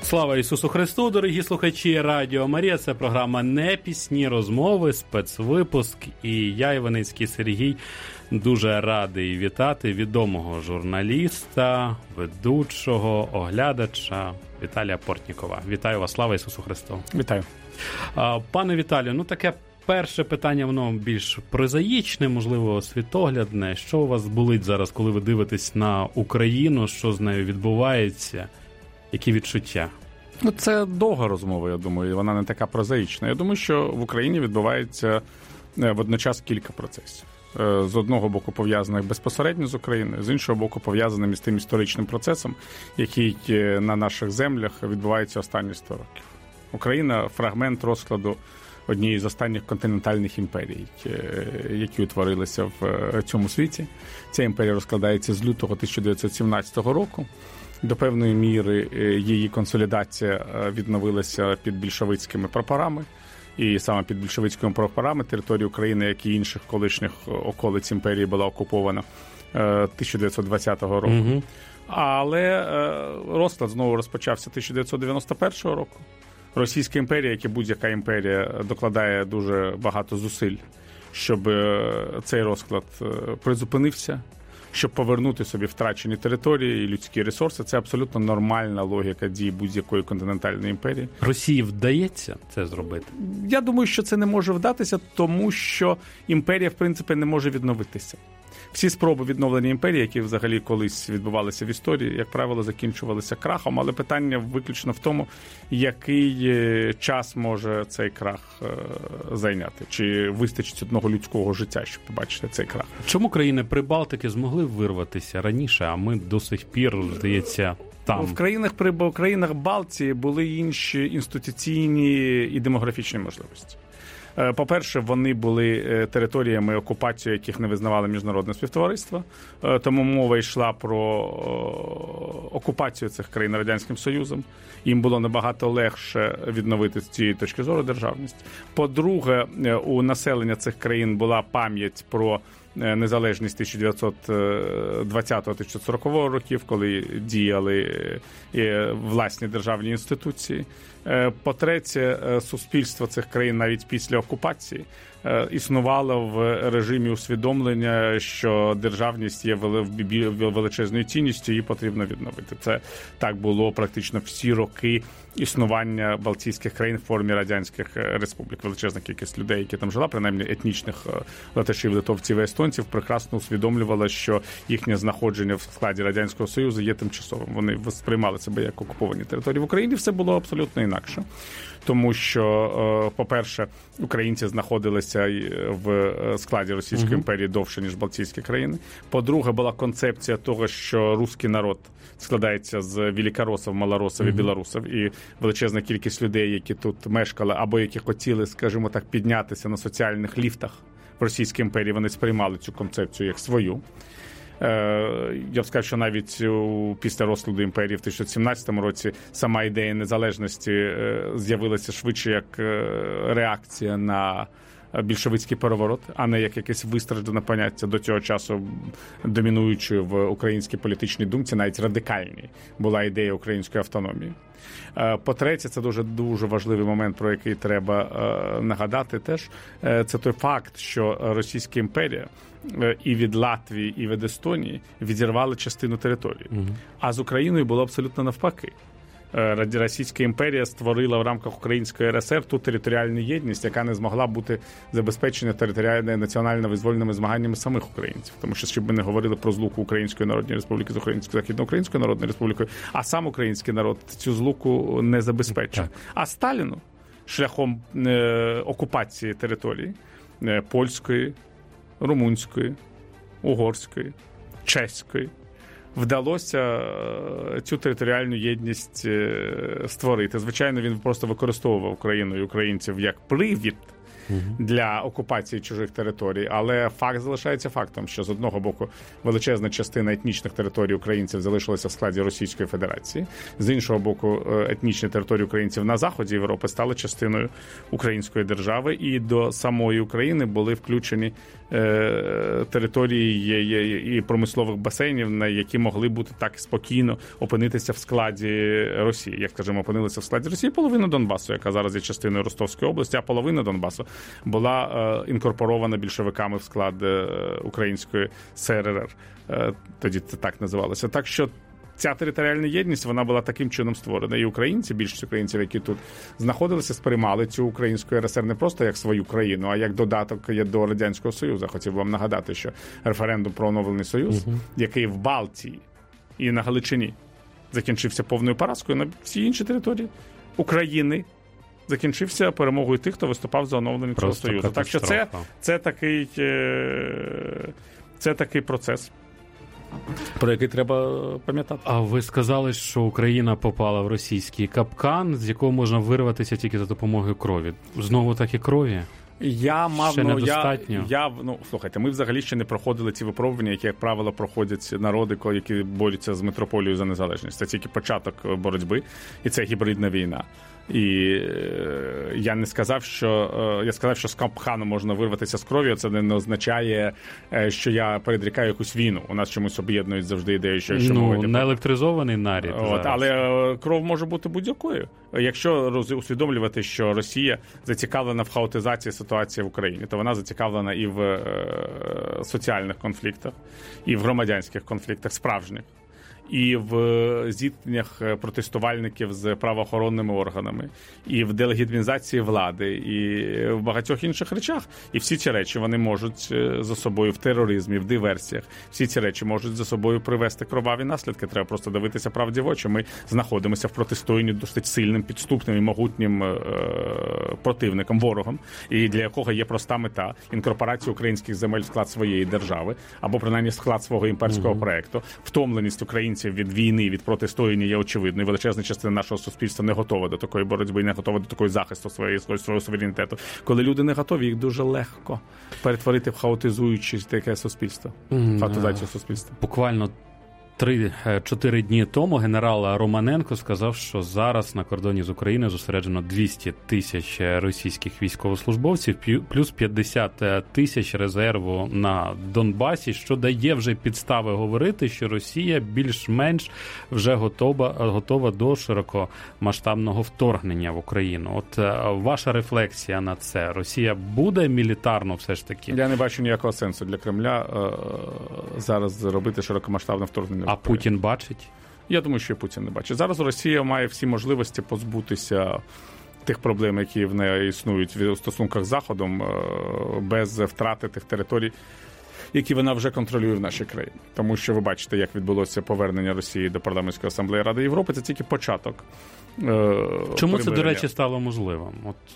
Слава Ісусу Христу, дорогі слухачі Радіо Марія. Це програма «Не пісні розмови», спецвипуск. І я, Іваницький Сергій, дуже радий вітати відомого журналіста, ведучого, оглядача Віталія Портнікова. Вітаю вас, слава Ісусу Христу. Вітаю. Пане Віталію, таке перше питання, воно більш прозаїчне, можливо, світоглядне. Що у вас болить зараз, коли ви дивитесь на Україну, що з нею відбувається? Які відчуття? Це довга розмова, я думаю, і вона не така прозаїчна. Я думаю, що в Україні відбувається водночас кілька процесів. З одного боку пов'язаних безпосередньо з Україною, з іншого боку пов'язаним із тим історичним процесом, який на наших землях відбувається останні 100 років. Україна – фрагмент розкладу однієї з останніх континентальних імперій, які утворилися в цьому світі. Ця імперія розкладається з лютого 1917 року. До певної міри її консолідація відновилася під більшовицькими прапорами. І саме під більшовицькими прапорами територія України, як і інших колишніх околиць імперії, була окупована 1920 року. Угу. Але розклад знову розпочався 1991 року. Російська імперія, як і будь-яка імперія, докладає дуже багато зусиль, щоб цей розклад призупинився, щоб повернути собі втрачені території і людські ресурси. Це абсолютно нормальна логіка дій будь-якої континентальної імперії. Росії вдається це зробити? Я думаю, що це не може вдатися, тому що імперія, в принципі, не може відновитися. Всі спроби відновлення імперії, які взагалі колись відбувалися в історії, як правило, закінчувалися крахом, але питання виключно в тому, який час може цей крах зайняти. Чи вистачить одного людського життя, щоб побачити цей крах. Чому країни Прибалтики змогли вирватися раніше, а ми до сих пір, здається, там? В країнах Балтії були інші інституційні і демографічні можливості. По-перше, вони були територіями окупації, яких не визнавало міжнародне співтовариство, тому мова йшла про окупацію цих країн Радянським Союзом. Їм було набагато легше відновити з цієї точки зору державність. По-друге, у населення цих країн була пам'ять про незалежність 1920-1940 років, коли діяли власні державні інституції. По-третє, суспільство цих країн навіть після окупації існувало в режимі усвідомлення, що державність є величезною цінністю, її потрібно відновити. Це так було практично всі роки існування Балтійських країн в формі радянських республік. Величезна кількість людей, які там жила, принаймні етнічних латишів, литовців і естонців, прекрасно усвідомлювала, що їхнє знаходження в складі Радянського Союзу є тимчасовим. Вони сприймали себе як окуповані території. В Україні все було абсолютно інакше. Тому що, по-перше, українці знаходилися в складі Російської імперії довше, ніж Балтійські країни. По-друге, була концепція того, що руський народ складається з великоросів, малоросів і білорусів. І величезна кількість людей, які тут мешкали, або які хотіли, скажімо так, піднятися на соціальних ліфтах в Російській імперії, вони сприймали цю концепцію як свою. Я б сказав, що навіть після розкладу імперії в 1917 році сама ідея незалежності з'явилася швидше як реакція на більшовицький переворот, а не як якесь вистраждане поняття до цього часу домінуючої в українській політичній думці, навіть радикальній, була ідея української автономії. По-третє, це дуже важливий момент, про який треба нагадати теж, це той факт, що Російська імперія і від Латвії, і від Естонії відірвали частину території. А з Україною було абсолютно навпаки. Російська імперія створила в рамках Української РСР ту територіальну єдність, яка не змогла бути забезпечена територіальними національно-визвольними змаганнями самих українців. Тому що, щоб ми не говорили про злуку Української Народної Республіки з Українською Західноукраїнською Народною Республікою, а сам український народ цю злуку не забезпечив. А Сталіну шляхом окупації території польської, румунської, угорської, чеської вдалося цю територіальну єдність створити. Звичайно, він просто використовував Україну і українців як привід для окупації чужих територій. Але факт залишається фактом, що з одного боку величезна частина етнічних територій українців залишилася в складі Російської Федерації, з іншого боку етнічні території українців на заході Європи стали частиною української держави, і до самої України були включені території і промислових басейнів, на які могли бути так спокійно опинитися в складі Росії. Як, скажімо, опинилися в складі Росії половина Донбасу, яка зараз є частиною Ростовської області, а половина Донбасу була інкорпорована більшовиками в склад української СРР. Тоді це так називалося. Так що ця територіальна єдність, вона була таким чином створена. І українці, більшість українців, які тут знаходилися, сприймали цю українську РСР не просто як свою країну, а як додаток до Радянського Союзу. Хотів вам нагадати, що референдум про оновлений Союз, який в Балтії і на Галичині закінчився повною поразкою, на всі інші території України закінчився перемогою тих, хто виступав за оновлення цього Союзу. Так що це такий процес, про який треба пам'ятати. А ви сказали, що Україна попала в російський капкан, з якого можна вирватися тільки за допомогою крові. Знову таки крові? Слухайте, ми взагалі ще не проходили ці випробування, які, як правило, проходять народи, які борються з метрополією за незалежність. Це тільки початок боротьби, і це гібридна війна. І я сказав, що з капкану можна вирватися з крові. Це не означає, що я передрікаю якусь війну. У нас чомусь об'єднують завжди ідею, що не електризований наряд. Але кров може бути будь-якою. Якщо усвідомлювати, що Росія зацікавлена в хаотизації ситуації в Україні, то вона зацікавлена і в соціальних конфліктах, і в громадянських конфліктах справжніх, і в зіткненнях протестувальників з правоохоронними органами, і в делегітимізації влади, і в багатьох інших речах. І всі ці речі вони можуть за собою в тероризмі, в диверсіях, всі ці речі можуть за собою привести кроваві наслідки. Треба просто дивитися правді в очі. Ми знаходимося в протистоянні досить сильним, підступним і могутнім противником, ворогом, і для якого є проста мета – інкорпорація українських земель в склад своєї держави, або принаймні в склад свого імперського проекту. Втомленість українців від війни, від протистояння є очевидною. Величезна частина нашого суспільства не готова до такої боротьби, не готова до такого захисту свого суверенітету. Коли люди не готові, їх дуже легко перетворити в хаотизуюче таке суспільство. Хаотизацію суспільства. Буквально 3-4 дні тому генерал Романенко сказав, що зараз на кордоні з Україною зосереджено 200 тисяч російських військовослужбовців, плюс 50 тисяч резерву на Донбасі, що дає вже підстави говорити, що Росія більш-менш вже готова до широкомасштабного вторгнення в Україну. От ваша рефлексія на це. Росія буде мілітарно все ж таки? Я не бачу ніякого сенсу для Кремля зараз робити широкомасштабне вторгнення. А Путін бачить? Я думаю, що і Путін не бачить. Зараз Росія має всі можливості позбутися тих проблем, які в неї існують в стосунках з Заходом, без втрати тих територій, які вона вже контролює в нашій країні. Тому що ви бачите, як відбулося повернення Росії до Парламентської асамблеї Ради Європи. Це тільки початок. Чому це, до речі, стало можливим?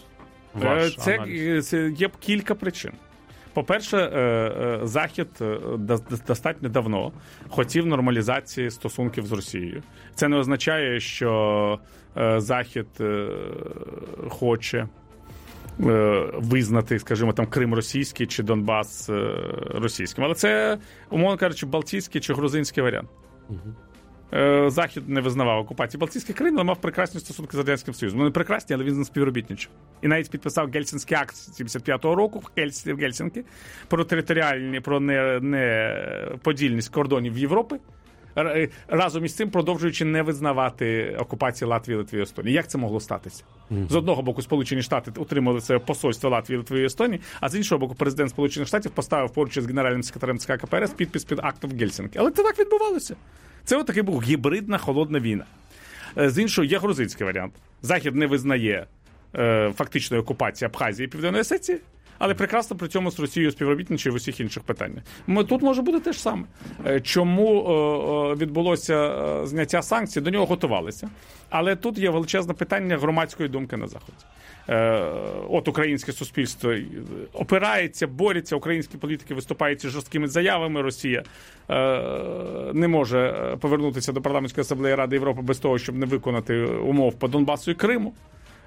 Це є кілька причин. По-перше, Захід достатньо давно хотів нормалізації стосунків з Росією. Це не означає, що Захід хоче визнати, скажімо, там Крим російський чи Донбас російським. Але це, умовно кажучи, балтійський чи грузинський варіант. Захід не визнавав окупації Балтійських країн, але мав прекрасні стосунки з Радянським Союзом. Вони прекрасні, але він з ним співробітничав. І навіть підписав Гельсінський акт 75-го року в Гельсінкі про територіальні, про неподільність кордонів Європи, разом із цим продовжуючи не визнавати окупації Латвії, Литви і Естонії. Як це могло статися? З одного боку, Сполучені Штати утримали це посольство Латвії, Литви і Естонії, а з іншого боку, президент Сполучених Штатів поставив поруч із генеральним секретарем ЦК КПРС підпис під актом в Гельсінкі. Але це так відбувалося. Це отакий був гібридна холодна війна. З іншого, є грузинський варіант. Захід не визнає фактичної окупації Абхазії і Південної Осетії, але прекрасно при цьому з Росією співробітничає в усіх інших питаннях. Тут може бути те ж саме. Чому відбулося зняття санкцій? До нього готувалися. Але тут є величезне питання громадської думки на Заході. От українське суспільство опирається, бореться, українські політики виступають із жорсткими заявами. Росія не може повернутися до Парламентської асамблеї Ради Європи без того, щоб не виконати умов по Донбасу і Криму.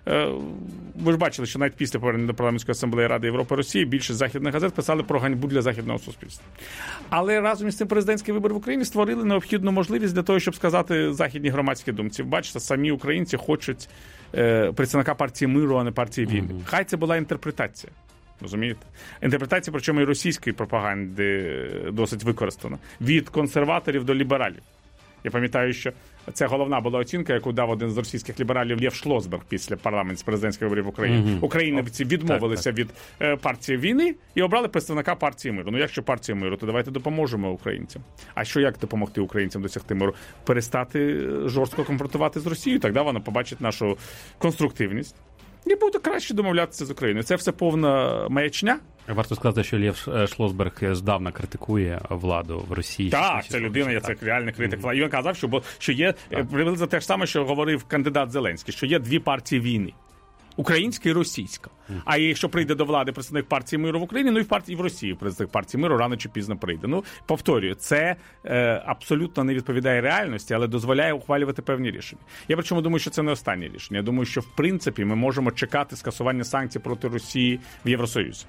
Ви ж бачили, що навіть після повернення до парламентської асамблеї Ради Європи Росії більшість західних газет писали про ганьбу для західного суспільства. Але разом із цим президентські вибори в Україні створили необхідну можливість для того, щоб сказати західній громадській думці. Бачите, самі українці хочуть представника партії миру, а не партії війни. Хай це була інтерпретація. Розумієте? Інтерпретація, причому і російської пропаганди досить використана. Від консерваторів до лібералів. Я пам'ятаю, що це головна була оцінка, яку дав один з російських лібералів Лев Шлосберг після президентських виборів в Україні. Українці відмовилися від партії війни і обрали представника партії миру. Ну, якщо партія миру, то давайте допоможемо українцям. А що, як допомогти українцям досягти миру? Перестати жорстко конфронтувати з Росією, тоді вона побачить нашу конструктивність і буде краще домовлятися з Україною. Це все повна маячня. Варто сказати, що Лев Шлосберг здавна критикує владу в Росії. Так, це людина, це реальний критик влади. І він казав, що є приблизно те ж саме, що говорив кандидат Зеленський, що є дві партії війни. Українська і російська. А якщо прийде до влади представник партії миру в Україні, ну і в Росії представник партії миру рано чи пізно прийде. Ну, повторюю, це абсолютно не відповідає реальності, але дозволяє ухвалювати певні рішення. Я причому думаю, що це не останнє рішення. Я думаю, що в принципі ми можемо чекати скасування санкцій проти Росії в Євросоюзі.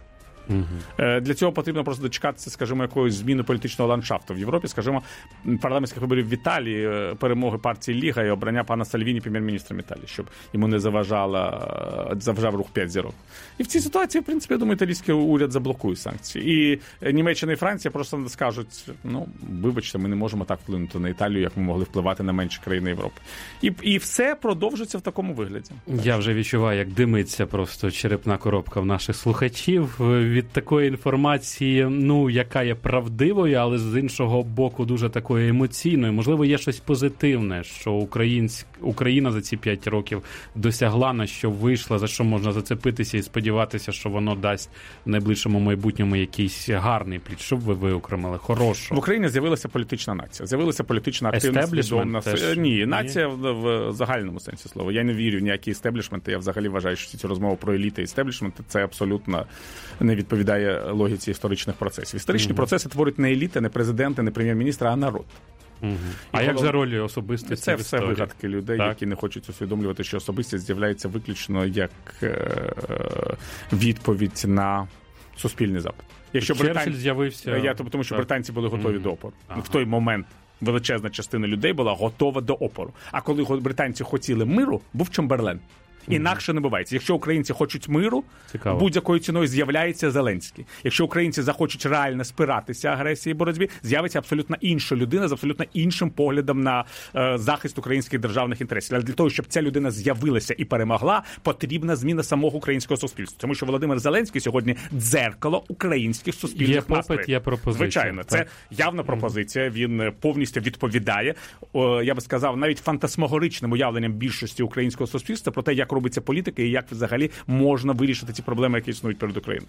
Для цього потрібно просто дочекатися, скажімо, якоїсь зміни політичного ландшафту в Європі, скажімо, парламентських виборів в Італії, перемоги партії Ліга і обрання пана Сальвіні прем'єр-міністром Італії, щоб йому не заважав рух 5 зірок. І в цій ситуації, в принципі, я думаю, італійський уряд заблокує санкції. І Німеччина і Франція просто скажуть, ну, вибачте, ми не можемо так вплинути на Італію, як ми могли впливати на менші країни Європи. І все продовжиться в такому вигляді. Я вже відчуваю, як димиться просто черепна коробка в наших слухачів від такої інформації, ну, яка є правдивою, але з іншого боку дуже такою емоційною. Можливо, є щось позитивне, що Україна за ці 5 років досягла, на що вийшла, за що можна зацепитися і сподіватися, що воно дасть в найближчому майбутньому якийсь гарний плід. Що б ви виокремили? Хорошого. В Україні з'явилася політична нація. З'явилася політична активність. Відомна. Ні, нація в загальному сенсі слова. Я не вірю в ніякі істеблішменти. Я взагалі вважаю, що цю розмову про еліти і істеблішменти – це абсолютно не відповідає логіці історичних процесів. Історичні процеси творять не еліти, не президенти, не прем'єр-міністра, а народ. А як же роль особистості? Це все вигадки людей, які не хочуть усвідомлювати, що особистість з'являється виключно як відповідь на суспільний запит. Якщо Черчилль з'явився... Тому що британці були готові до опору. В той момент величезна частина людей була готова до опору. А коли британці хотіли миру, був Чемберлен. Інакше не бувається. Якщо українці хочуть миру, будь-якою ціною з'являється Зеленський. Якщо українці захочуть реально спиратися агресії і боротьбі, з'явиться абсолютно інша людина з абсолютно іншим поглядом на захист українських державних інтересів. Але для того, щоб ця людина з'явилася і перемогла, потрібна зміна самого українського суспільства. Тому що Володимир Зеленський сьогодні дзеркало українських суспільних настроїв. Є пропозиція. Звичайно, це явна пропозиція. Він повністю відповідає, я би сказав, навіть фантасмагоричним уявленням більшості українського суспільства про те, як робиться політика і як взагалі можна вирішити ці проблеми, які існують перед Україною.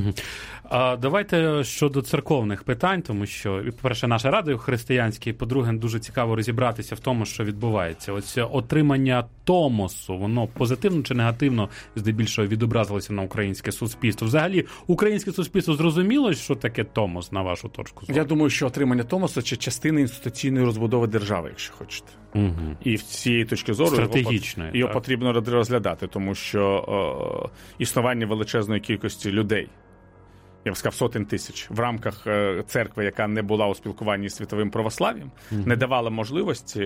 Давайте щодо церковних питань, тому що, по-перше, наше радіо християнське, і, по-друге, дуже цікаво розібратися в тому, що відбувається. Ось отримання Томосу, воно позитивно чи негативно здебільшого відобразилося на українське суспільство? Взагалі, українське суспільство зрозуміло, що таке Томос, на вашу точку зору? Я думаю, що отримання Томосу – це частина інституційної розбудови держави, якщо хочете. І з цієї точки зору його потрібно розглядати, тому що існування величезної кількості людей, я б сказав, сотень тисяч, в рамках церкви, яка не була у спілкуванні з світовим православ'ям, не давала можливості,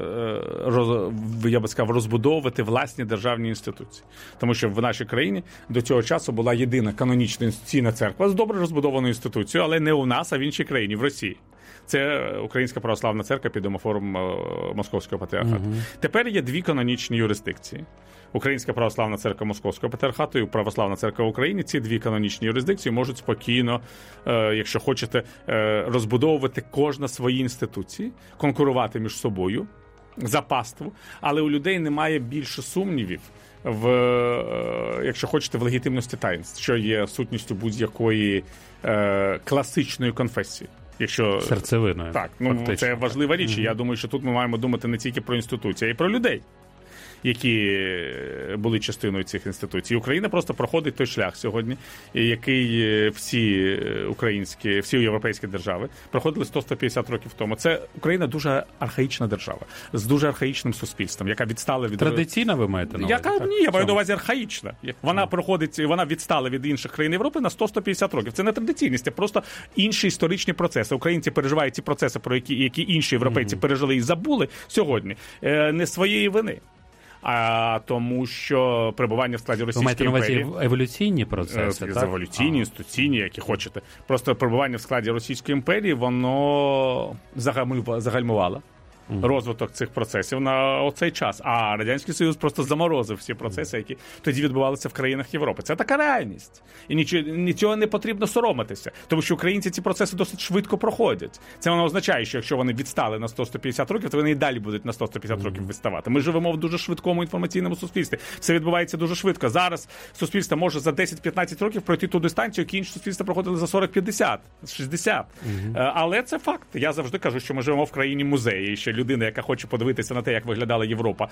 я би сказав, розбудовувати власні державні інституції. Тому що в нашій країні до цього часу була єдина канонічна інституційна церква з добре розбудованою інституцією, але не у нас, а в іншій країні, в Росії. Це Українська православна церква під домофором Московського патріархату. Тепер є дві канонічні юрисдикції. Українська православна церква Московського патріархату і Православна церква в Україні. Ці дві канонічні юрисдикції можуть спокійно, якщо хочете, розбудовувати кожна свої інституції, конкурувати між собою за паству, але у людей немає більше сумнівів якщо хочете, в легітимності таїнств, що є сутністю будь-якої класичної конфесії. Серцевиною. Так, це важлива річ. Я думаю, що тут ми маємо думати не тільки про інституції, а й про людей. які були частиною цих інституцій. Україна просто проходить той шлях сьогодні, який всі європейські держави проходили 100-150 років тому. Це Україна дуже архаїчна держава, з дуже архаїчним суспільством, яка відстала від... Традиційна ви маєте на увазі? Ні, я маю на увазі архаїчна. Вона відстала від інших країн Європи на 100-150 років. Це не традиційність, це просто інші історичні процеси. Українці переживають ці процеси, про які інші європейці пережили і забули сьогодні, не своєї вини. А тому, що перебування в складі Російської імперії... Ви маєте на увазі еволюційні процеси, так? Еволюційні, інституційні, які хочете. Просто перебування в складі Російської імперії, воно загальмувало розвиток цих процесів на оцей час. А Радянський Союз просто заморозив всі процеси, які тоді відбувалися в країнах Європи. Це така реальність. І нічого не потрібно соромитися. Тому що українці ці процеси досить швидко проходять. Це воно означає, що якщо вони відстали на 100-150 років, то вони і далі будуть на 100-150 років відставати. Ми живемо в дуже швидкому інформаційному суспільстві. Все відбувається дуже швидко. Зараз суспільство може за 10-15 років пройти ту дистанцію, яку інші суспільства проходили за 40-50, 60. Але це факт. Я завжди кажу, що ми живемо в країні музеї. І ще людина, яка хоче подивитися на те, як виглядала Європа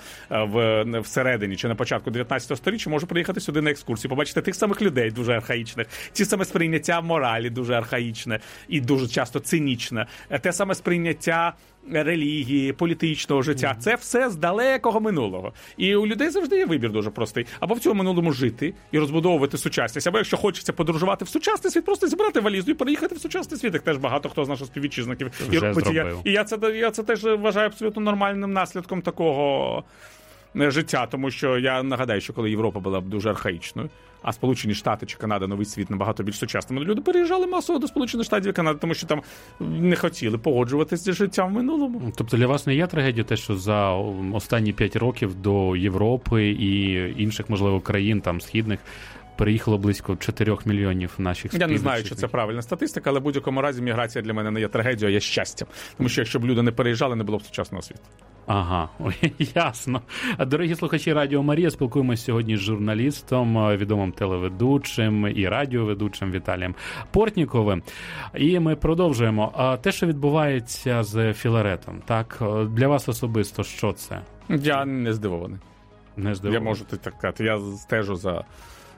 всередині чи на початку 19 століття, може приїхати сюди на екскурсію, побачити тих самих людей дуже архаїчних, ті саме сприйняття моралі дуже архаїчне і дуже часто цинічне, те саме сприйняття релігії, політичного життя. Це все з далекого минулого. І у людей завжди є вибір дуже простий. Або в цьому минулому жити і розбудовувати сучасність, або якщо хочеться подорожувати в сучасний світ, просто зібрати валізу і переїхати в сучасний світ. Як теж багато хто з наших співвітчизників і робить. І я це теж вважаю абсолютно нормальним наслідком такого життя, тому що я нагадаю, що коли Європа була дуже архаїчною, а Сполучені Штати чи Канада, Новий світ набагато більш сучасними, люди переїжджали масово до Сполучених Штатів і Канади, тому що там не хотіли погоджуватися з життям в минулому. Тобто для вас не є трагедія те, що за останні 5 років до Європи і інших, можливо, країн там східних переїхало близько 4 мільйонів наших співвітчизників? Я не знаю, чи це правильна статистика, але в будь-якому разі міграція для мене не є трагедією, а є щастям. Тому що якщо б люди не переїжджали, не було б сучасного світу. Ага, ясно. Дорогі слухачі Радіо Марія, спілкуємося сьогодні з журналістом, відомим телеведучим і радіоведучим Віталієм Портніковим. І ми продовжуємо. Те, що відбувається з Філаретом, так, для вас особисто що це? Я не здивований. Не здивований? Я можу так сказати. Я стежу за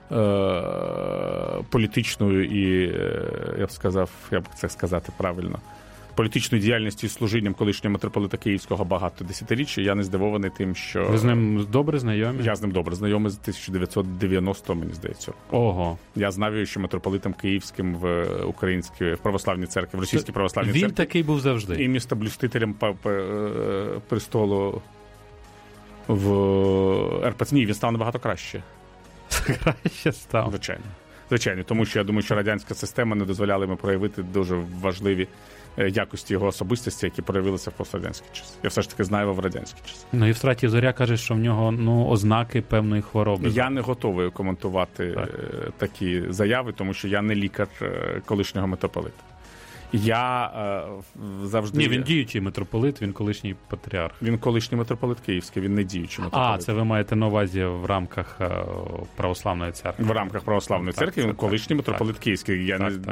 політичною і, я б сказав, як це сказати правильно, політичною діяльністю і служінням колишнього митрополита Київського багато десятиріччя. Я не здивований тим, що... Ви з ним добре знайомі? Я з ним добре знайомий з 1990-го, мені здається. Ого. Я знаю, що митрополитом Київським в українській православній церкві, в російській православній церкві. Він такий був завжди. І містоблюстителем престолу в РПЦ. Ні, він став набагато краще. Краще став. Звичайно, тому що я думаю, що радянська система не дозволяла йому проявити дуже важливі якості його особистості, які проявилися в пострадянський час. Я все ж таки знаю його в радянський час. Ну і в Страті Зоря каже, що в нього ознаки певної хвороби. Я не готовий коментувати такі заяви, тому що я не лікар колишнього митрополита. Я завжди... Ні, він діючий митрополит, він колишній патріарх. Він колишній митрополит Київський, він не діючий митрополит. А, це ви маєте на увазі в рамках православної церкви? В рамках православної церкви він колишній митрополит Київський.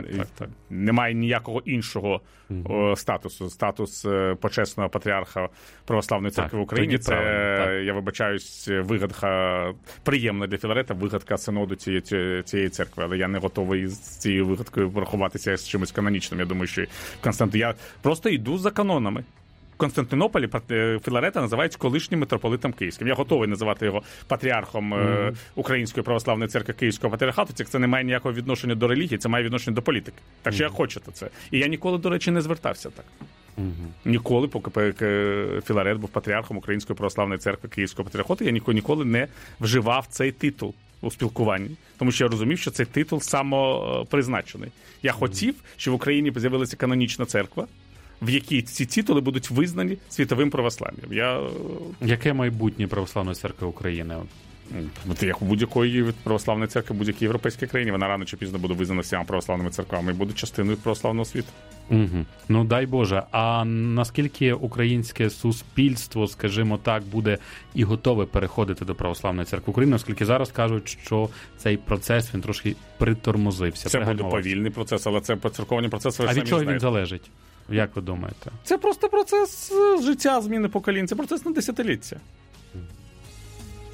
Немає ніякого іншого статусу. Статус почесного патріарха православної церкви в Україні. Це, я вибачаюсь, вигадка приємна для Філарета, вигадка синоду цієї церкви. Але я не готовий з цією вигадкою врахуватися з чимось канонічним. Я думаю, що я просто йду за канонами. В Константинополі Філарета називають колишнім митрополитом Київським. Я готовий називати його патріархом Української православної церкви Київського патріархату. Це не має ніякого відношення до релігії, це має відношення до політики. Так що я хочу це. І я ніколи, до речі, не звертався так. Ніколи, поки Філарет був патріархом Української православної церкви Київського патріархату, я ніколи не вживав цей титул у спілкуванні, тому що я розумів, що цей титул самопризначений. Я хотів, щоб в Україні з'явилася канонічна церква, в якій ці титули будуть визнані світовим православ'ям. Яке майбутнє православної церкви України? Як у будь-якої православної церкви, будь-якій європейській країні, вона рано чи пізно буде визнана всіма православними церквами і буде частиною православного світу. Ну, дай Боже. А наскільки українське суспільство, скажімо так, буде і готове переходити до православної церкви України, оскільки зараз кажуть, що цей процес, він трошки притормозився. Це буде повільний процес, але це церковні процеси, ви самі знаєте. А від чого він залежить? Як ви думаєте? Це просто процес життя, зміни поколінь, це процес на десятиліття.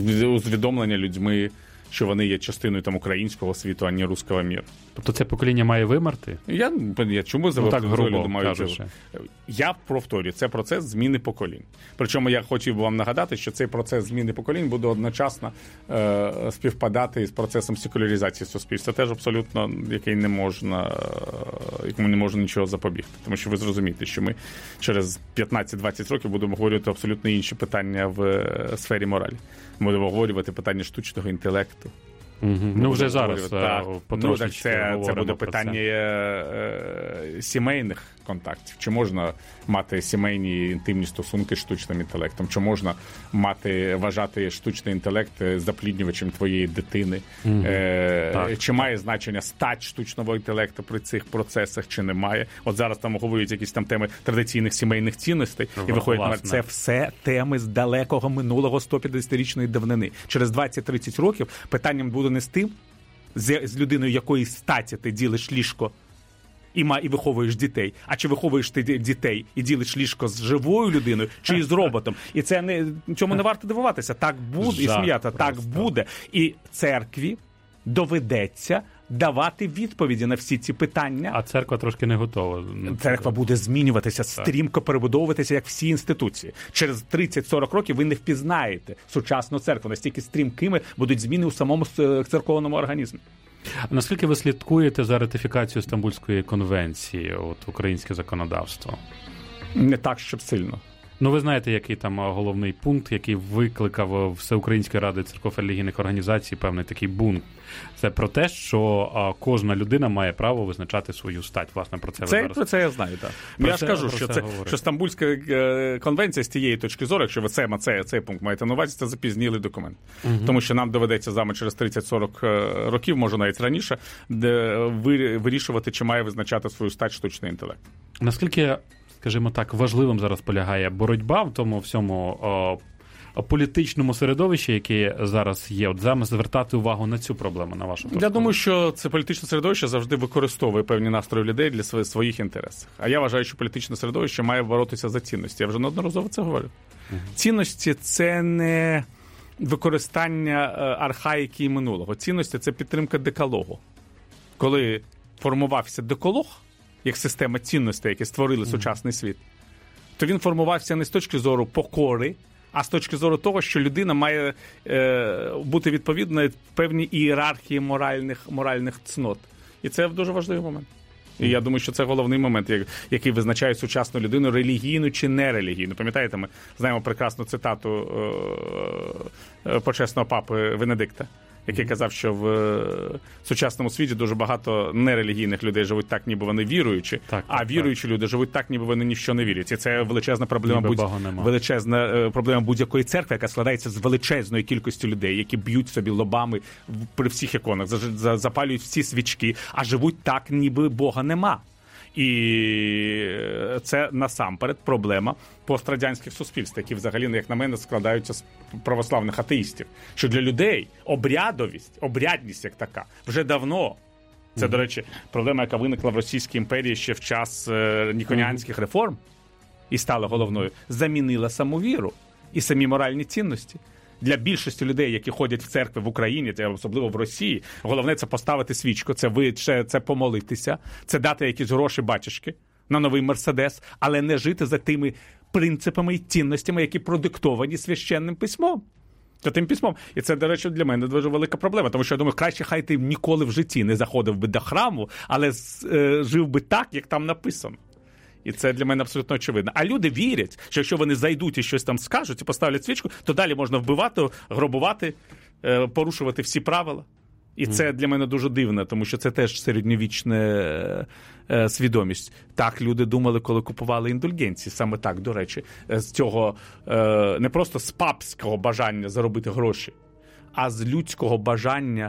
усвідомлення людьми, що вони є частиною там українського світу, а не руського міру. Тобто це покоління має вимерти? Я чому так грубо кажучи. Я повторюю, це процес зміни поколінь. Причому я хотів би вам нагадати, що цей процес зміни поколінь буде одночасно співпадати з процесом секуляризації суспільства. Теж абсолютно, якому не можна нічого запобігти. Тому що ви зрозумієте, що ми через 15-20 років будемо говорити абсолютно інші питання в сфері моралі. Ми будемо обговорювати питання штучного інтелекту. Ну, вже зараз потрошечки це буде питання сімейних контактів. Чи можна мати сімейні інтимні стосунки з штучним інтелектом? Чи можна вважати штучний інтелект запліднювачем твоєї дитини? Чи має значення стать штучного інтелекту при цих процесах, чи немає? От зараз там говорять якісь там теми традиційних сімейних цінностей, і виходить, це все теми з далекого минулого 150-річної давнини. Через 20-30 років питанням буде не з тим, з людиною, якої статі ти ділиш ліжко і виховуєш дітей, а чи виховуєш ти дітей і ділиш ліжко з живою людиною, чи з роботом. І це цьому не варто дивуватися. Так буде, і сміяти, так буде. І церкві доведеться давати відповіді на всі ці питання. А церква трошки не готова. Церква буде змінюватися, стрімко перебудовуватися, як всі інституції. Через 30-40 років ви не впізнаєте сучасну церкву. Настільки стрімкими будуть зміни у самому церковному організмі. Наскільки ви слідкуєте за ратифікацією Стамбульської конвенції, українське законодавство? Не так, щоб сильно. Ну, ви знаєте, який там головний пункт, який викликав Всеукраїнської ради церков релігійних організацій певний такий бунт. Це про те, що кожна людина має право визначати свою стать. Власне, про це ви зараз... Про це я знаю, так. Я ж кажу, що Стамбульська конвенція з тієї точки зору, якщо ви цей пункт маєте на увазі, це запізнілий документ. Тому що нам доведеться з вами через 30-40 років, може навіть раніше, вирішувати, чи має визначати свою стать штучний інтелект. Наскільки, скажімо так, важливим зараз полягає боротьба в тому всьому політичному середовищі, яке зараз є? От зараз звертати увагу на цю проблему, на вашу думку? Я думаю, що це політичне середовище завжди використовує певні настрої людей для своїх інтересів. А я вважаю, що політичне середовище має боротися за цінності. Я вже неодноразово це говорю. Цінності – це не використання архаїки і минулого. Цінності – це підтримка декалогу. Коли формувався декалог, як система цінностей, які створили сучасний світ, то він формувався не з точки зору покори, а з точки зору того, що людина має бути відповідною певній ієрархії моральних цнот. І це дуже важливий момент. І я думаю, що це головний момент, який визначає сучасну людину, релігійну чи нерелігійну. Пам'ятаєте, ми знаємо прекрасну цитату почесного папи Венедикта, який казав, що в сучасному світі дуже багато нерелігійних людей живуть так, ніби вони віруючі, а віруючі люди живуть так, ніби вони ні в що не вірять. І це величезна проблема будь-якої церкви, яка складається з величезної кількості людей, які б'ють собі лобами при всіх іконах, запалюють всі свічки, а живуть так, ніби Бога нема. І це насамперед проблема пострадянських суспільств, які взагалі, як на мене, складаються з православних атеїстів. Що для людей обрядність як така, вже давно. Це, до речі, проблема, яка виникла в Російській імперії ще в час ніконіанських реформ і стала головною, замінила саму віру і самі моральні цінності. Для більшості людей, які ходять в церкви в Україні, особливо в Росії, головне – це поставити свічку, це помолитися, це дати якісь гроші батюшки на новий Мерседес, але не жити за тими принципами і цінностями, які продиктовані священним письмом. Тим письмом. І це, до речі, для мене дуже велика проблема, тому що я думаю, краще хай ти ніколи в житті не заходив би до храму, але жив би так, як там написано. І це для мене абсолютно очевидно. А люди вірять, що якщо вони зайдуть і щось там скажуть і поставлять свічку, то далі можна вбивати, грабувати, порушувати всі правила. І це для мене дуже дивно, тому що це теж середньовічна свідомість. Так люди думали, коли купували індульгенції. Саме так, до речі, з цього не просто з папського бажання заробити гроші, а з людського бажання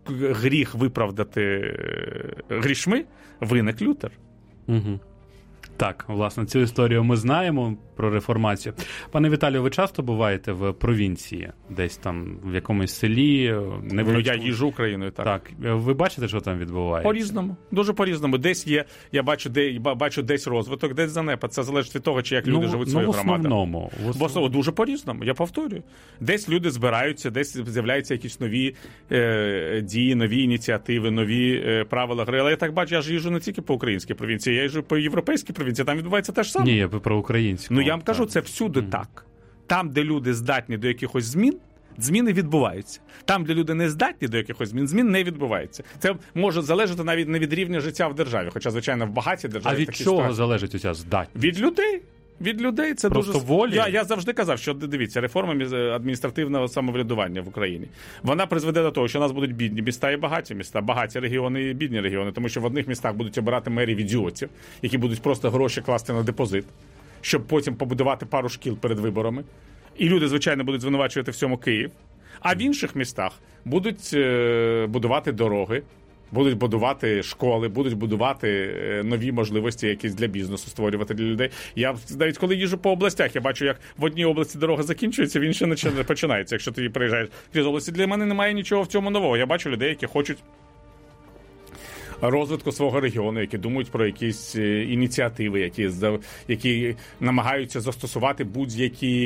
гріх виправдати грішми виник Лютер. Так, власне, цю історію ми знаємо про реформацію. Пане Віталію, ви часто буваєте в провінції? Десь там в якомусь селі? Я їжджу Україною, так. Так. Ви бачите, що там відбувається? По-різному. Дуже по-різному. Десь є, я бачу десь розвиток, десь занепад. Це залежить від того, чи як люди живуть своєю громадою. В основному. Дуже по-різному, я повторюю. Десь люди збираються, десь з'являються якісь нові дії, нові ініціативи, нові правила гри. Але я так бачу, я ж їжджу не тільки по українській провінції, я їжджу по європейській провінції, там відбувається те ж саме. Ні, я про українську. Ну, я вам кажу, це всюди так. Там, де люди здатні до якихось змін, зміни відбуваються. Там, де люди не здатні до якихось змін, змін не відбувається. Це може залежати навіть не від рівня життя в державі, хоча, звичайно, в багатій державі такі такі чого ситуації. залежить оця здатність? Від людей. Від людей це просто дуже... волі? Я завжди казав, що, дивіться, реформа адміністративного самоврядування в Україні, вона призведе до того, що у нас будуть бідні міста і багаті міста, багаті регіони і бідні регіони, тому що в одних містах будуть обирати мерів ідіотів, які будуть просто гроші класти на депозит, щоб потім побудувати пару шкіл перед виборами. І люди, звичайно, будуть звинувачувати в цьому Київ. А в інших містах будуть будувати дороги, будуть будувати школи, будуть будувати нові можливості якісь для бізнесу створювати для людей. Я навіть коли їжджу по областях, я бачу, як в одній області дорога закінчується, в іншій починається. Якщо ти приїжджаєш крізь області, для мене немає нічого в цьому нового. Я бачу людей, які хочуть розвитку свого регіону, які думають про якісь ініціативи, які намагаються застосувати будь-які,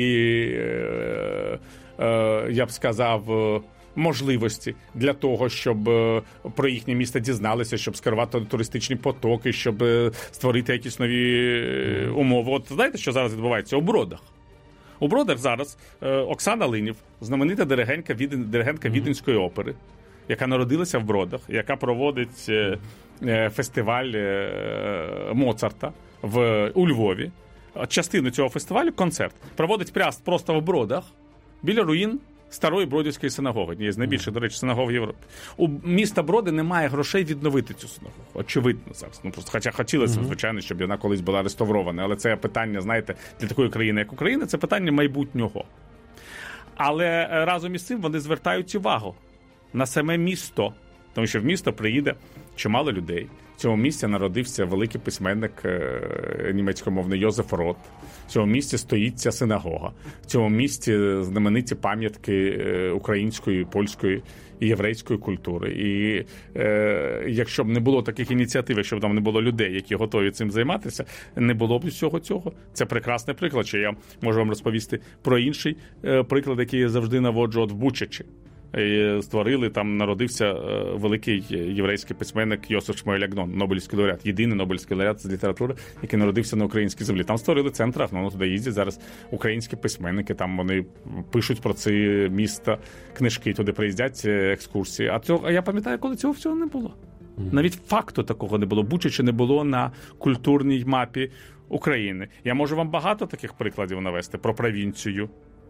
я б сказав, можливості для того, щоб про їхнє місто дізналися, щоб скерувати туристичні потоки, щоб створити якісь нові умови. От знаєте, що зараз відбувається? У Бродах. У Бродах зараз Оксана Линів, знаменита диригентка Віденської опери, яка народилася в Бродах, яка проводить фестиваль Моцарта у Львові. Частину цього фестивалю, концерт, проводить просто в Бродах, біля руїн Старої Бродівської синагоги, однієї з найбільших, до речі, синагог в Європі. У міста Броди немає грошей відновити цю синагогу. Очевидно зараз. Ну, просто, хоча хотілося, звичайно, щоб вона колись була реставрована. Але це питання, знаєте, для такої країни, як Україна, це питання майбутнього. Але разом із цим вони звертають увагу на саме місто. Тому що в місто приїде чимало людей. В цьому місті народився великий письменник німецькомовний Йозеф Рот. В цьому місті стоїть ця синагога. В цьому місті знамениті пам'ятки української, польської і єврейської культури. І якщо б не було таких ініціатив, якщо б там не було людей, які готові цим займатися, не було б усього цього. Це прекрасний приклад. Що я можу вам розповісти про інший приклад, який я завжди наводжу в Бучачі. Створили, там народився великий єврейський письменник Йосиф Шмуель Агнон, Нобелівський лауреат, єдиний Нобелівський лауреат з літератури, який народився на українській землі. Там створили центр Агнона, туди їздять зараз українські письменники, там вони пишуть про це місто, книжки, туди приїздять екскурсії. А я пам'ятаю, коли цього всього не було. Навіть факту такого не було. Бучачі не було на культурній мапі України. Я можу вам багато таких прикладів навести про провінцію.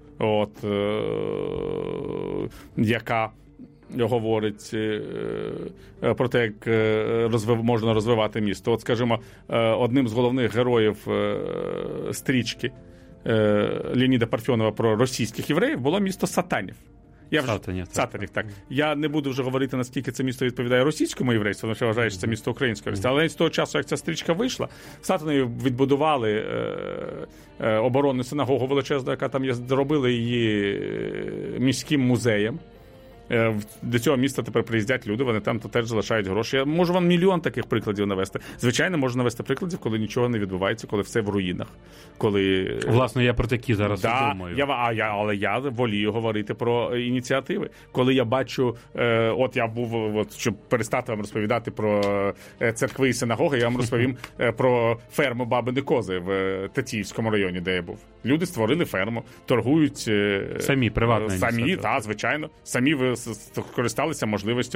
Яка говорить про те, як можна розвивати місто. От, скажімо, одним з головних героїв стрічки Леоніда Парфьонова про російських євреїв було місто Сатанів. Сатанів, так. Я не буду вже говорити, наскільки це місто відповідає російському єврейству, тому що вважаю, що це місто українське. Але з того часу, як ця стрічка вийшла, в Сатанові відбудували оборонну синагогу величезну, яка там є, зробили її міським музеєм. До цього міста тепер приїздять люди, вони там теж залишають гроші. Я можу вам мільйон таких прикладів навести. Звичайно, можу навести прикладів, коли нічого не відбувається, коли все в руїнах. Коли... Власне, я про такі зараз думаю. Але я волію говорити про ініціативи. Коли я бачу, я був, щоб перестати вам розповідати про церкви і синагоги, я вам розповім про ферму Бабини Кози в Тетіївському районі, де я був. Люди створили ферму, торгують... Самі, приватно. Самі, так, звичайно. Самі користалися можливістю,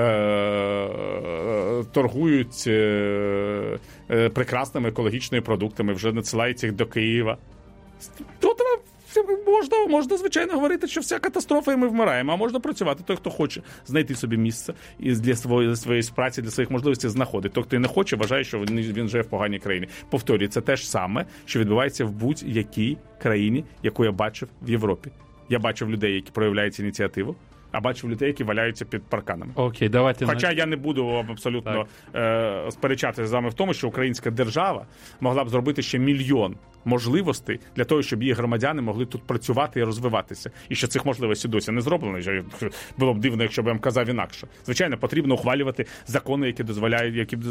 торгують прекрасними екологічними продуктами, вже надсилають їх до Києва. Тут можна, звичайно, говорити, що вся катастрофа і ми вмираємо, а можна працювати. Той, хто хоче знайти собі місце і для своєї праці, для своїх можливостей знаходить. Той, хто не хоче, вважає, що він живе в поганій країні. Повторюю, це те ж саме, що відбувається в будь-якій країні, яку я бачив в Європі. Я бачив людей, які проявляють ініціативу, а бачив людей, які валяються під парканами. Окей, давайте. Хоча я не буду абсолютно сперечатися з вами в тому, що українська держава могла б зробити ще мільйон можливостей для того, щоб її громадяни могли тут працювати і розвиватися. І що цих можливостей досі не зроблено. Було б дивно, якщо б я вам казав інакше. Звичайно, потрібно ухвалювати закони, які дозволяють, які б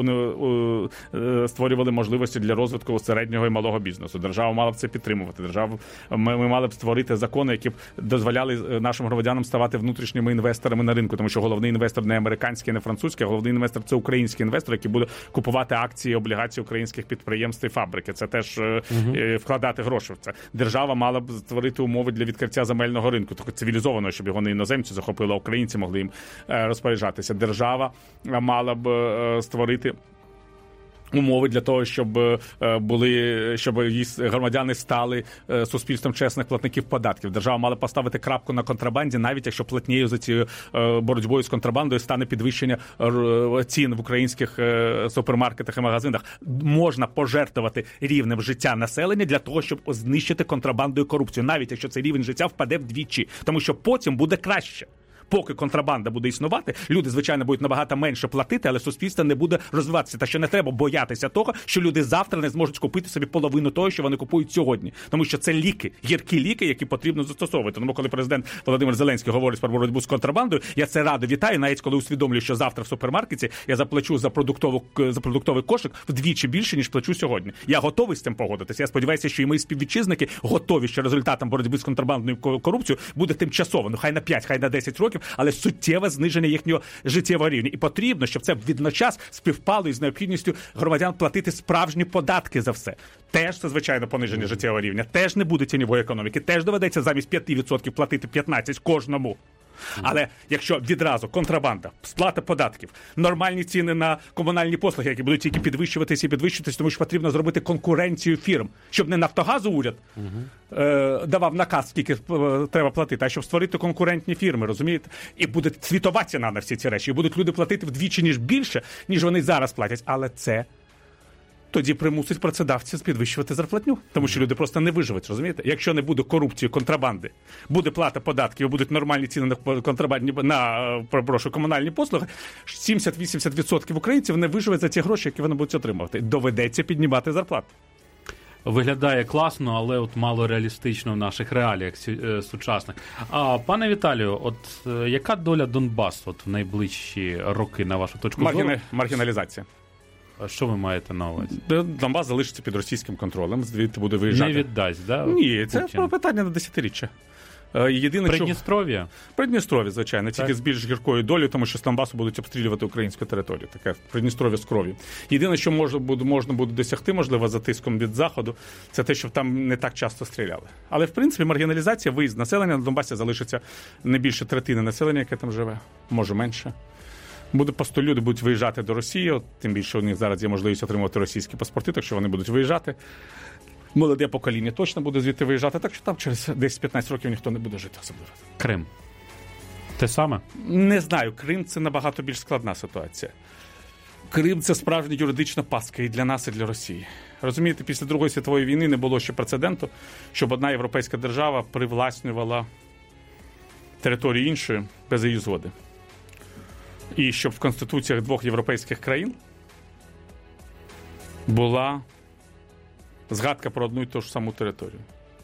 створювали можливості для розвитку середнього і малого бізнесу. Держава мала б це підтримувати. Ми мали б створити закони, які б дозволяли нашим громадянам ставати внутрішніми інвесторами на ринку, тому що головний інвестор не американський, не французький, а головний інвестор – це український інвестор, який буде купувати акції, облігації українських підприємств і фабрики. Це теж вкладати гроші в це. Держава мала б створити умови для відкриття земельного ринку, таке цивілізованого, щоб його не іноземці захопили, а українці могли їм розпоряджатися. Держава мала б створити умови для того, щоб її громадяни стали суспільством чесних платників податків. Держава мала поставити крапку на контрабанді, навіть якщо платнею за цією боротьбою з контрабандою стане підвищення цін в українських супермаркетах і магазинах. Можна пожертвувати рівнем життя населення для того, щоб знищити контрабанду і корупцію, навіть якщо цей рівень життя впаде вдвічі, тому що потім буде краще. Поки контрабанда буде існувати, люди, звичайно, будуть набагато менше платити, але суспільство не буде розвиватися. Та що не треба боятися того, що люди завтра не зможуть купити собі половину того, що вони купують сьогодні. Тому що це ліки, гіркі ліки, які потрібно застосовувати. Тому коли президент Володимир Зеленський говорить про боротьбу з контрабандою, я це радо вітаю, навіть коли усвідомлюю, що завтра в супермаркеті я заплачу за продуктовий кошик вдвічі більше, ніж плачу сьогодні. Я готовий з цим погодитися. Я сподіваюся, що і мої співвітчизники готові, що результатом боротьби з контрабандною корупцією буде тимчасово, хай на 5, хай на 10 років, але суттєве зниження їхнього життєвого рівня. І потрібно, щоб це відночас співпало із необхідністю громадян платити справжні податки за все. Теж це, звичайно, пониження життєвого рівня. Теж не буде тіньової економіки. Теж доведеться замість 5% платити 15% кожному. Але якщо відразу контрабанда, сплата податків, нормальні ціни на комунальні послуги, які будуть тільки підвищуватися і підвищуватися, тому що потрібно зробити конкуренцію фірм, щоб не Нафтогазу уряд давав наказ, скільки треба платити, а щоб створити конкурентні фірми, розумієте? І буде світова ціна на всі ці речі, і будуть люди платити вдвічі ніж більше, ніж вони зараз платять. Але це тоді примусить працедавців підвищувати зарплатню, тому що люди просто не виживуть, розумієте? Якщо не буде корупції, контрабанди, буде плата податків, будуть нормальні ціни на комунальні послуги, 70-80% українців не виживуть за ті гроші, які вони будуть отримувати. Доведеться піднімати зарплату. Виглядає класно, але от мало реалістично в наших реаліях сучасних. А пане Віталію, от яка доля Донбасу в найближчі роки, на вашу точку зору? Маргіналізація. Що ви маєте на увазі? Донбас залишиться під російським контролем, звідти буде виїжджати. Не віддасть, да? Ні, це про питання на десятиріччя. Придністров'я? Придністров'я, звичайно, тільки з більш гіркою долею, тому що з Донбасу будуть обстрілювати українську територію. Таке Придністров'я з кров'ю. Єдине, що можна буде досягти, можливо, за тиском від Заходу, це те, що там не так часто стріляли. Але, в принципі, маргіналізація, виїзд населення на Донбасі залишиться не більше третини населення, яке там живе, може менше. Люди будуть виїжджати до Росії, тим більше у них зараз є можливість отримувати російські паспорти, так що вони будуть виїжджати. Молоде покоління точно буде звідти виїжджати, так що там через 10-15 років ніхто не буде жити особливо. Крим. Те саме? Не знаю. Крим – це набагато більш складна ситуація. Крим – це справжня юридична пастка і для нас, і для Росії. Розумієте, після Другої світової війни не було ще прецеденту, щоб одна європейська держава привласнювала територію іншої без її згоди. І щоб в конституціях двох європейських країн була згадка про одну і ту ж саму територію.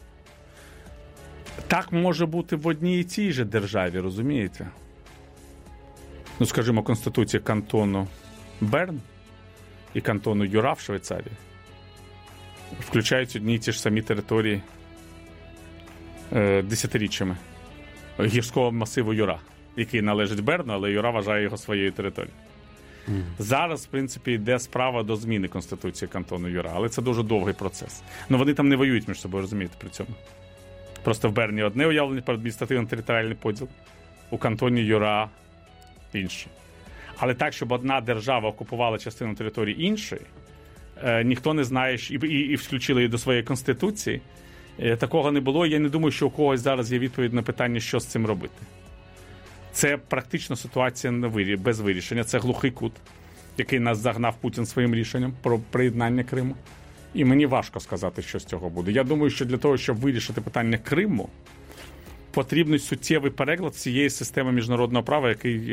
Так може бути в одній і цій же державі, розумієте? Скажімо, конституція кантону Берн і кантону Юра в Швейцарії включають одні і ті ж самі території десятиріччями гірського масиву Юра, який належить Берну, але Юра вважає його своєю територією. Зараз, в принципі, йде справа до зміни Конституції кантону Юра, але це дуже довгий процес. Вони там не воюють між собою, розумієте, при цьому. Просто в Берні одне уявлення про адміністративно-територіальний поділ, у кантоні Юра інше. Але так, щоб одна держава окупувала частину території іншої, ніхто не знає, і включили її до своєї Конституції, такого не було. Я не думаю, що у когось зараз є відповідь на питання, що з цим робити. Це практично ситуація без вирішення. Це глухий кут, який нас загнав Путін своїм рішенням про приєднання Криму. І мені важко сказати, що з цього буде. Я думаю, що для того, щоб вирішити питання Криму, потрібний суттєвий переклад цієї системи міжнародного права,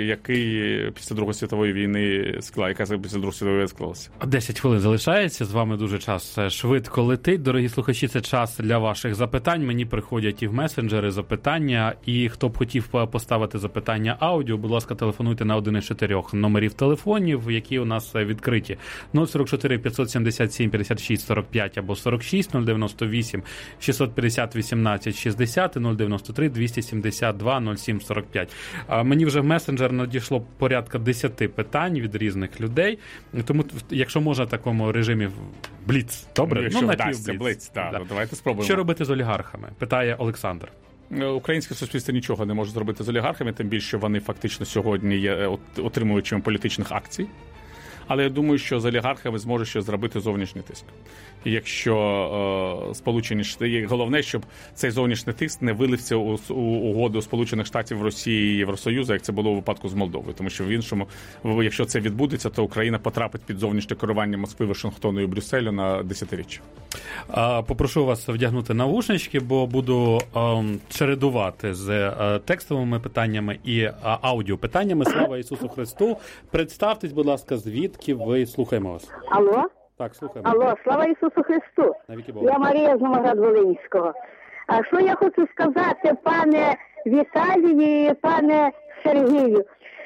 який після Другої світової війни яка після Другої світової склалася. 10 хвилин залишається. З вами дуже час швидко летить. Дорогі слухачі, це час для ваших запитань. Мені приходять і в месенджери запитання. І хто б хотів поставити запитання аудіо, будь ласка, телефонуйте на один із 4 номерів телефонів, які у нас відкриті. 044 577 56 45 або 46, 098 650 18 60 і 093 272 07 45. Мені вже в месенджер надійшло порядка 10 питань від різних людей. Тому, якщо можна в такому режимі бліц, добре? Якщо вдасться бліц, да. Давайте спробуємо. Що робити з олігархами? Питає Олександр. Українське суспільство нічого не може зробити з олігархами, тим більше вони фактично сьогодні є отримувачами політичних акцій. Але я думаю, що з олігархами зможе щось зробити зовнішній тиск. І якщо Сполучені Штати, головне, щоб цей зовнішній тиск не вилився у угоду Сполучених Штатів, Росії і Євросоюзу, як це було у випадку з Молдовою. Тому що в іншому, якщо це відбудеться, то Україна потрапить під зовнішнє керування Москви, Вашингтону і Брюсселю на десятиріччя. Попрошу вас вдягнути навушнички, бо буду чередувати з текстовими питаннями і аудіопитаннями. Слава Ісусу Христу! Представтесь, будь ласка, звідки ви? Слухаємо вас. Алло? Так, слухаємо. Алло, слава Ісусу Христу! Я Марія з Новоград-Волинського. А що я хочу сказати, пане Віталію і пане Сергію?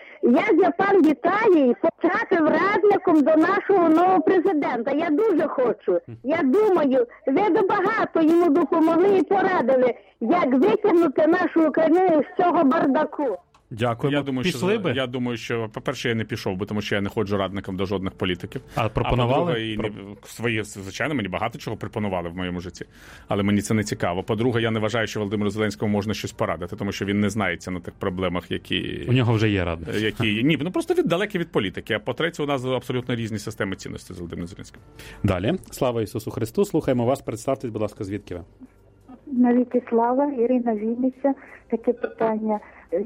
Як пан Віталій потрапив радником до нашого нового президента? Я дуже хочу. Я думаю, ви багато йому допомогли і порадили, як витягнути нашу Україну з цього бардаку. Дякую. Я думаю, що, по-перше, я не пішов би, тому що я не ходжу радником до жодних політиків. А пропонували? Звичайно, мені багато чого пропонували в моєму житті. Але мені це не цікаво. По-друге, я не вважаю, що Володимиру Зеленському можна щось порадити, тому що він не знається на тих проблемах, які... У нього вже є радник. Ні, просто далекий від політики. А по-третє, у нас абсолютно різні системи цінностей з Володимиром Зеленським. Далі. Слава Ісусу Христу. Слухаємо вас. Представтесь, будь ласка, звідки ви? Навіки слава, Ірина Вінниця. Таке питання.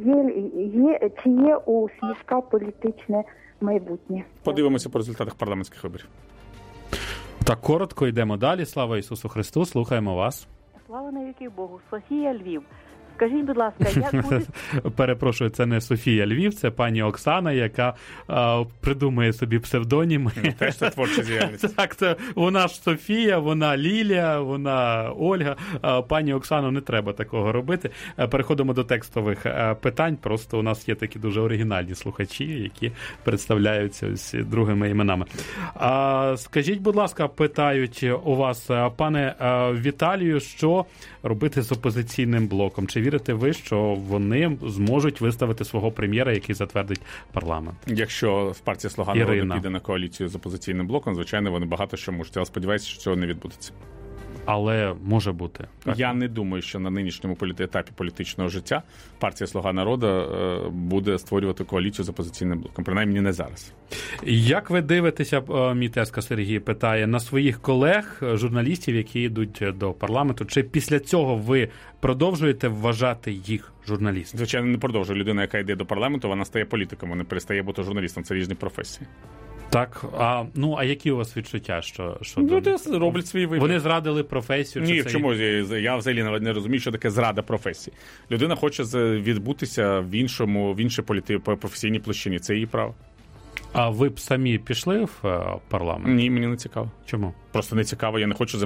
Чи є у Смішка політичне майбутнє? Подивимося по результатах парламентських виборів. Так, коротко йдемо далі. Слава Ісусу Христу. Слухаємо вас. Слава навіки Богу. Софія, Львів. Скажіть, будь ласка, як буде... Перепрошую, це не Софія Львів, це пані Оксана, яка придумує собі псевдоніми. Теж це творча діяльність. Так, це вона ж Софія, вона Лілія, вона Ольга. Пані Оксану, не треба такого робити. Переходимо до текстових питань. Просто у нас є такі дуже оригінальні слухачі, які представляються ось другими іменами. Скажіть, будь ласка, питають у вас, пане Віталію, що робити з опозиційним блоком? Чи вірите ви, що вони зможуть виставити свого прем'єра, який затвердить парламент? Якщо партія «Слуга народу» піде на коаліцію з опозиційним блоком, звичайно, вони багато що можуть. Але сподіваюся, що цього не відбудеться. Але може бути. Так? Я не думаю, що на нинішньому етапі політичного життя партія «Слуга народу» буде створювати коаліцію з опозиційним блоком. Принаймні не зараз. Як ви дивитеся, мій тезка Сергій питає, на своїх колег, журналістів, які йдуть до парламенту? Чи після цього ви продовжуєте вважати їх журналістами? Звичайно, не продовжую. Людина, яка йде до парламенту, вона стає політиком, вона перестає бути журналістом. Це різні професії. Так, а які у вас відчуття? Що роблять свій вибір. Вони зрадили професію? Ні, чому? Я взагалі навіть не розумію, що таке зрада професії. Людина хоче відбутися в іншій професійній площині. Це її право. А ви б самі пішли в парламент? Ні, мені не цікаво. Чому? Просто не цікаво, я не хочу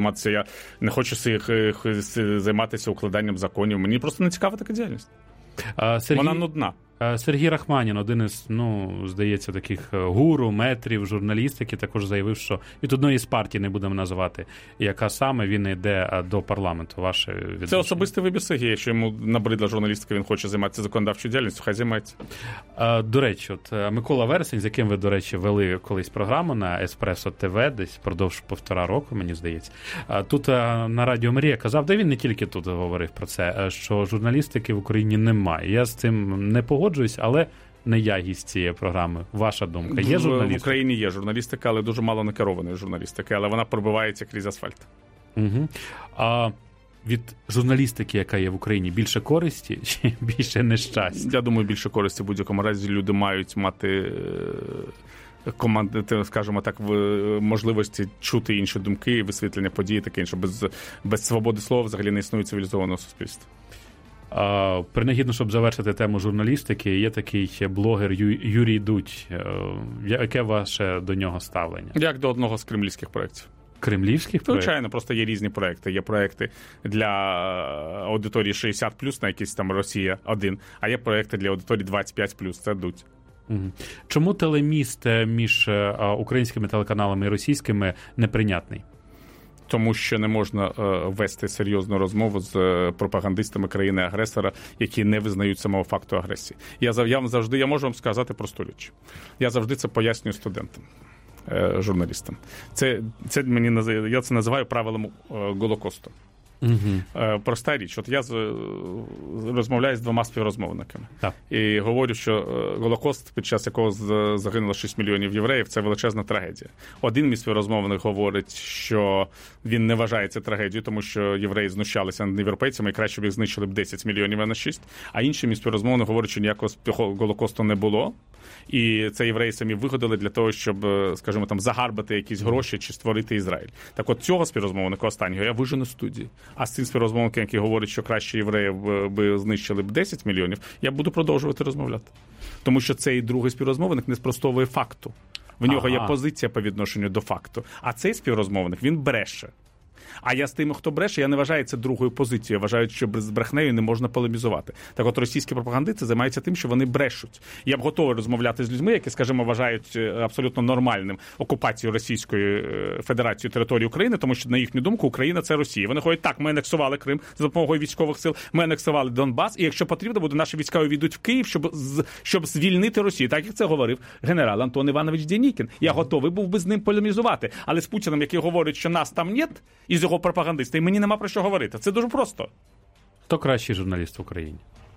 займатися укладанням законів. Мені просто не цікава така діяльність. Вона нудна. Сергій Рахманін, один із, здається, таких гуру, метрів, журналістики, також заявив, що від одної з партій, не будемо називати, яка саме, він йде до парламенту. Ваше відношення? Це особистий вибір Сергія. Якщо йому набридла журналістика, він хоче займатися законодавчою діяльністю, хай займається. До речі, Микола Вересень, з яким ви, до речі, вели колись програму на Еспресо ТВ, десь впродовж 1,5 року, мені здається. Тут на Радіо Марія казав, де він не тільки тут говорив про це, що журналістики в Україні немає. Я з цим не погоджуюсь, але не я гість цієї програми. Ваша думка? Є журналістика? В Україні є журналістика, але дуже мало накерованої журналістики, але вона пробивається крізь асфальт. Угу. А від журналістики, яка є в Україні, більше користі чи більше нещастя? Я думаю, більше користі в будь-якому разі. Люди мають мати скажімо так, можливості чути інші думки, висвітлення подій, таке інше. Без свободи слова взагалі не існує цивілізованого суспільства. Принагідно, щоб завершити тему журналістики, є такий блогер Юрій Дудь. Яке ваше до нього ставлення? Як до одного з кремлівських проєктів. Кремлівських проєктів? Звичайно, просто є різні проєкти. Є проєкти для аудиторії 60+, на якийсь там Росія-1, а є проєкти для аудиторії 25+, це Дудь. Чому телеміст між українськими телеканалами і російськими неприйнятний? Тому що не можна вести серйозну розмову з пропагандистами країни-агресора, які не визнають самого факту агресії. Я можу вам сказати просту річ. Я завжди це пояснюю студентам, журналістам. Я це називаю правилом Голокосту. Проста річ. От я розмовляю з двома співрозмовниками. Так. І говорю, що Голокост, під час якого загинуло 6 мільйонів євреїв, це величезна трагедія. Один мій співрозмовник говорить, що він не вважає це трагедією, тому що євреї знущалися над європейцями і краще б їх знищили б 10 мільйонів, а не 6. А інший мій співрозмовник говорить, що ніякого Голокосту не було. І це євреї самі вигадали для того, щоб, скажімо, там загарбати якісь гроші чи створити Ізраїль. Так от цього співрозмовника останнього я вижену з студії. А з цим співрозмовником, який говорить, що краще євреїв би знищили б 10 мільйонів, я буду продовжувати розмовляти. Тому що цей другий співрозмовник не спростовує факту. В нього є позиція по відношенню до факту. А цей співрозмовник, він бреше. А я з тими, хто бреше, я не вважаю це другою позицією. Я вважаю, що з брехнею не можна полемізувати. Так от російські пропагандисти займаються тим, що вони брешуть. Я б готовий розмовляти з людьми, які, скажімо, вважають абсолютно нормальним окупацію Російської Федерації території України, тому що, на їхню думку, Україна – це Росія. Вони ходять, так, ми анексували Крим за допомогою військових сил, ми анексували Донбас, і якщо потрібно буде, наші війська увійдуть в Київ, щоб звільнити Росію. Так, як це говорив генерал Антон Іванович Денікін. Я готовий був би з ним полемізувати. Але з Путіним, який говорить, що нас там нет, і з його пропагандиста, і мені нема про що говорити. Це дуже просто. Хто кращий журналіст в Україні?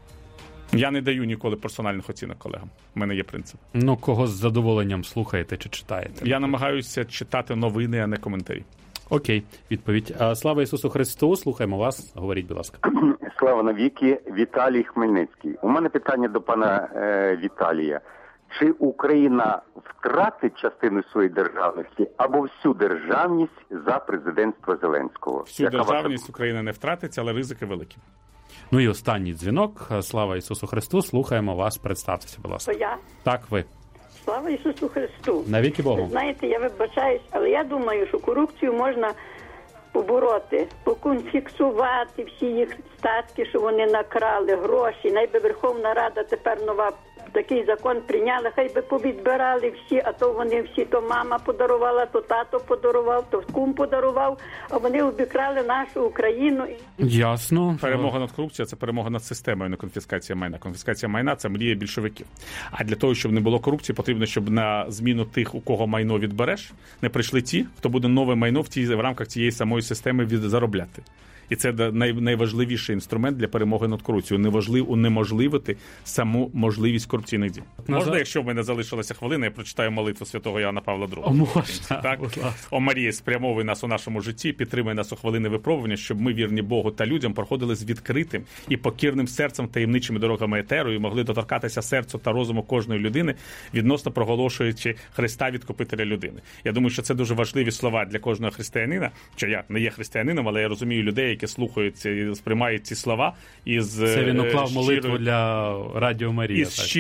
Я не даю ніколи персональних оцінок колегам. У мене є принцип. Кого з задоволенням слухаєте чи читаєте? Я намагаюся читати новини, а не коментарі. Окей, відповідь. Слава Ісусу Христу, слухаємо вас. Говоріть, будь ласка. Слава навіки, Віталій Хмельницький. У мене питання до пана Віталія. Чи Україна втратить частину своєї державності або всю державність за президентства Зеленського? Всю державність Україна не втратить, але ризики великі. І останній дзвінок. Слава Ісусу Христу. Слухаємо вас. Представтеся, будь ласка. Я? Так, ви. Слава Ісусу Христу. Навіки Богу. Знаєте, я вибачаюсь, але я думаю, що корупцію можна побороти, поконфіксувати всі їх статки, що вони накрали, гроші. Найби Верховна Рада тепер нова такий закон прийняли, хай би повідбирали всі, а то вони всі, то мама подарувала, то тато подарував, то кум подарував, а вони обікрали нашу Україну. Ясно. Перемога над корупцією – це перемога над системою, не конфіскація майна. Конфіскація майна – це мрія більшовиків. А для того, щоб не було корупції, потрібно, щоб на зміну тих, у кого майно відбереш, не прийшли ті, хто буде нове майно в рамках цієї самої системи заробляти. І це найважливіший інструмент для перемоги над корупцією. Унеможливити саму можливість корупційних дій. Можна, якщо в мене залишилася хвилина, я прочитаю молитву святого Йоанна Павла II. Можна. Так? О Марія, спрямовуй нас у нашому житті, підтримуй нас у хвилини випробування, щоб ми, вірні Богу та людям, проходили з відкритим і покірним серцем таємничими дорогами етеру і могли доторкатися серцю та розуму кожної людини, відносно проголошуючи Христа Відкупителя людини. Я думаю, що це дуже важливі слова для кожного християнина, що я не є християнином, але я розумію людей, які слухаються і сприймають ці слова із це він уклав молитву для Радіо Марія.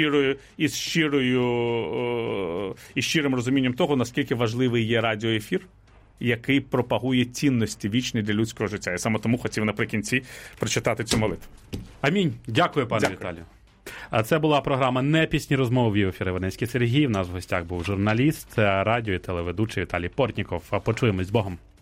Із щирим розумінням того, наскільки важливий є радіоефір, який пропагує цінності вічні для людського життя. Я саме тому хотів наприкінці прочитати цю молитву. Амінь. Дякую, пане Віталію. А це була програма «Непісні розмови» в ефірі Іванецький Сергій. У нас в гостях був журналіст, радіо і телеведучий Віталій Портніков. Почуємось з Богом.